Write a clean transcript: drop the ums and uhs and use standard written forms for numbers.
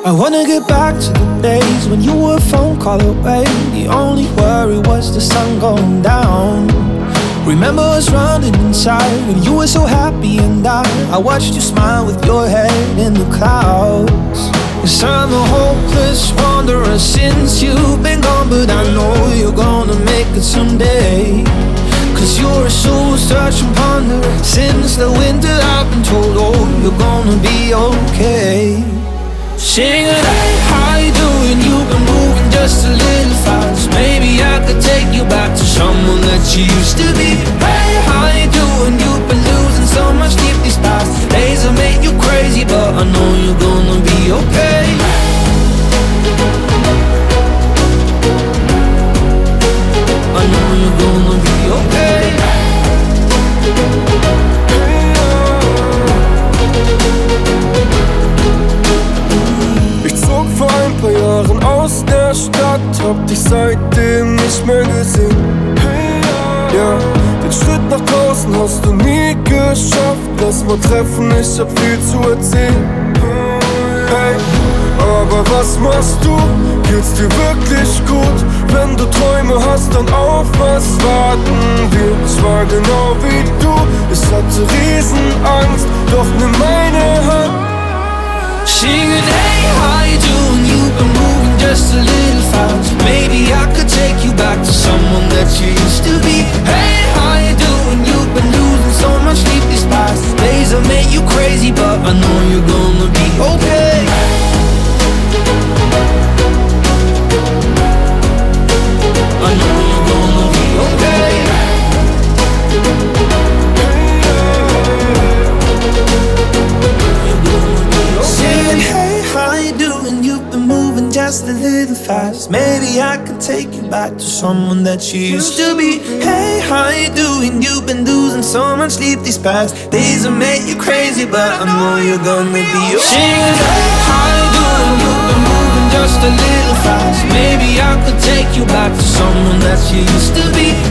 I wanna get back to the days when you were a phone call away. The only worry was the sun going down. Remember us running inside and you were so happy, and I watched you smile with your head in the clouds. Yes, I'm a hopeless wanderer since you've been gone, but I know you're gonna make it someday. Cause you're a soul searching ponder. Since the winter I've been told, oh, you're gonna be okay. Singing, hey, how you doing? You've been moving just a little fast. Maybe I could take you back to someone that you used to be. Hey, how you doing? You've been losing so much sleep these past days have made you crazy, but I know you're gonna be okay. I know you're gonna be okay. Ich zog vor ein paar Jahren aus der Stadt, hab dich seitdem nicht mehr gesehen. Ja, den Schritt nach draußen hast du nie geschafft. Lass mal treffen, ich hab viel zu erzählen. Hey, aber was machst du? Geht's dir wirklich gut? Wenn du Träume hast, dann auf was warten wir? Ich war genau wie du, ich hatte Riesenangst, doch nimm meine Hand. Singing, hey, how you doing? You've been moving just a little fast. Maybe I could take you back to someone that you used to be. Hey, how you doing? You've been losing so much sleep these past days have made you crazy, but I know you're gonna be okay. I know you're gonna be okay. Saying, hey, how you doing? You've been moving just a little fast. Maybe I can take you back to someone that you used to be. Hey, how you doing? You've been losing so much sleep these past days have made you crazy, but I know you're gonna be okay. Singing, hey, how you doing? You've been moving just a little fast. Maybe I could take you back to someone that you used to be.